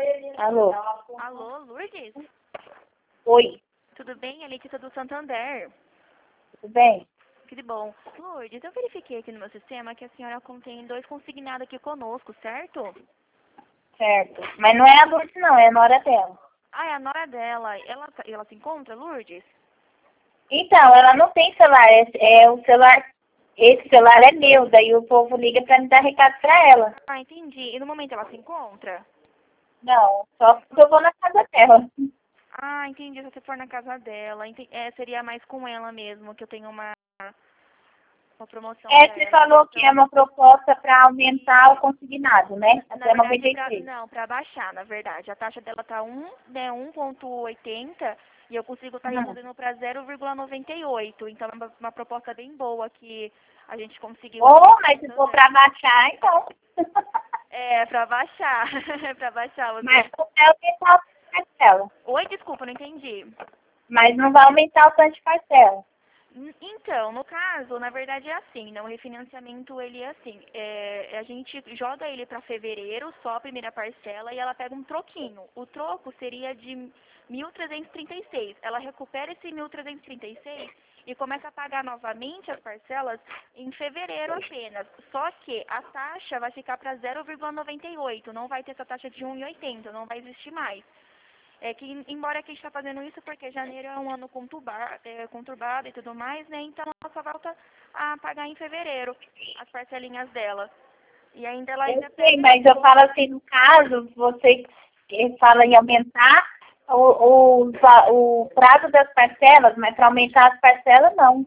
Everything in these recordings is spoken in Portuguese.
Alô? Alô, Lourdes? Oi, Tudo bem? É Letícia do Santander. tudo bem? Que bom. Lourdes, eu verifiquei aqui no meu sistema que a senhora contém 2 consignados aqui conosco, certo? Certo. Mas não é a Lourdes, não, é a nora dela. Ah, é a nora dela. Ela se encontra, Lourdes? Então, ela não tem celular, é o celular, esse celular é meu, daí o povo liga pra me dar recado pra ela. Ah, entendi. E no momento ela se encontra? Não, só quando eu vou na casa dela. Ah, entendi. Se você for na casa dela, seria mais com ela mesmo, que eu tenho uma promoção É, pra você ela. falou que é Então, uma proposta pra aumentar o consignado, né? na Até verdade, 96. pra baixar, na verdade. A taxa dela tá 1,80 e eu consigo estar Uhum. reduzindo para 0,98. Então, é uma proposta bem boa que a gente conseguiu aqui Ou, no mas se for Santander. pra baixar, então. É, pra baixar. Pra baixar. Mas não vai aumentar o tanto de parcela. Oi, desculpa, não entendi. Mas não vai aumentar o tanto de parcela. Então, no caso, na verdade é assim, né? O refinanciamento, ele é assim, a gente joga ele para fevereiro, só a primeira parcela, e ela pega um troquinho. O troco seria de 1.336. Ela recupera esse 1.336 e começa a pagar novamente as parcelas em fevereiro apenas. Só que a taxa vai ficar para 0,98, não vai ter essa taxa de 1,80, não vai existir mais. É que, embora que a gente está fazendo isso porque janeiro é um ano conturbado e tudo mais, né? Então ela só volta a pagar em fevereiro as parcelinhas dela. E ainda ela Eu ainda sei, pega mas eu falo assim, no caso, você que fala em aumentar o prazo das parcelas, mas para aumentar as parcelas, não.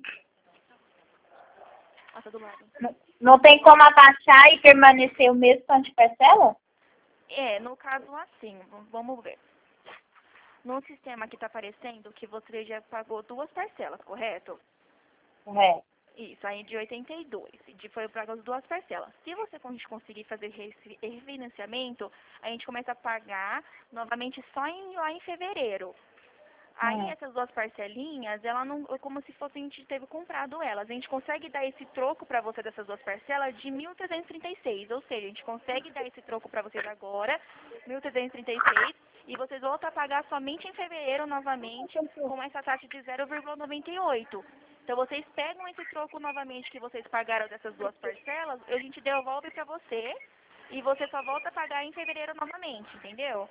Nossa, do lado. Não tem como abaixar e permanecer o mesmo tanto de parcela? É, no caso assim, vamos ver. No sistema que está aparecendo que você já pagou 2 parcelas, correto? É. Isso, aí de 82. Foi para as 2 parcelas. Se você conseguir fazer refinanciamento, a gente começa a pagar novamente lá em fevereiro. Aí essas 2 parcelinhas, ela não, é como se fosse a gente teve comprado elas. A gente consegue dar esse troco para você dessas 2 parcelas de 1.336. Ou seja, a gente consegue dar esse troco para vocês agora, 1.336, e vocês voltam a pagar somente em fevereiro novamente com essa taxa de 0,98. Então vocês pegam esse troco novamente que vocês pagaram dessas 2 parcelas, a gente devolve para você e você só volta a pagar em fevereiro novamente, entendeu?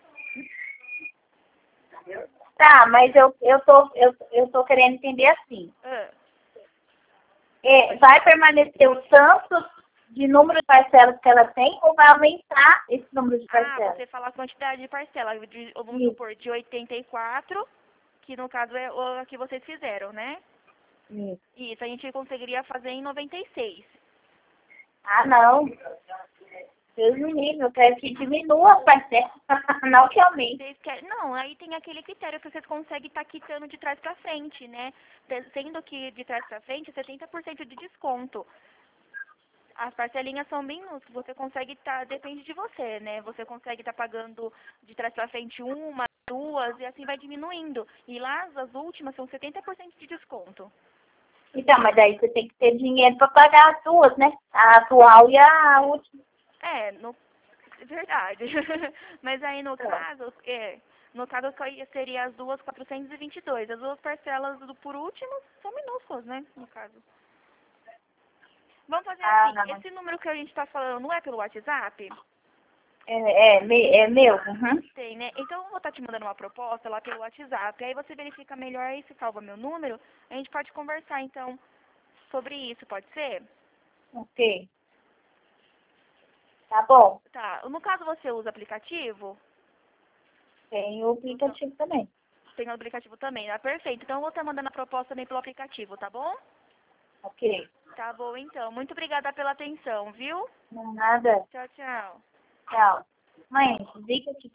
Tá, mas eu tô querendo entender assim. Ah. Vai permanecer o tanto de número de parcelas que ela tem ou vai aumentar esse número de Ah, parcelas? você fala a quantidade de parcela, vamos Isso, supor, de 84, que no caso é a que vocês fizeram, né? isso. Isso, a gente conseguiria fazer em 96. Ah, não. Deus me livre, eu quero que diminua as parcelas, não que aumente. Vocês querem... Não, aí tem aquele critério que vocês conseguem estar quitando de trás pra frente, né? Sendo que de trás pra frente, 70% de desconto. As parcelinhas são minúsculas, você consegue estar, depende de você, né? Você consegue estar pagando de trás pra frente uma, duas, e assim vai diminuindo. E lá, as últimas são 70% de desconto. Então, mas daí você tem que ter dinheiro para pagar as duas, né? A atual e a última. É, verdade. Mas aí no caso seria as duas 422. As 2 parcelas por último são minúsculas, né? No caso. Vamos fazer Ah, assim, esse número que a gente está falando não é pelo WhatsApp? é meu. Uhum. Tem, né? Então eu vou estar te mandando uma proposta lá pelo WhatsApp. Aí você verifica melhor e se salva meu número. A gente pode conversar então sobre isso, pode ser? Ok. Tá bom. Tá. No caso você usa aplicativo? Tem o aplicativo também. Tem o aplicativo também, tá perfeito. Então eu vou estar mandando a proposta também pelo aplicativo, tá bom? Ok. Tá bom então. Muito obrigada pela atenção, viu? Não, nada. Tchau, tchau. Tchau. Mãe, diga que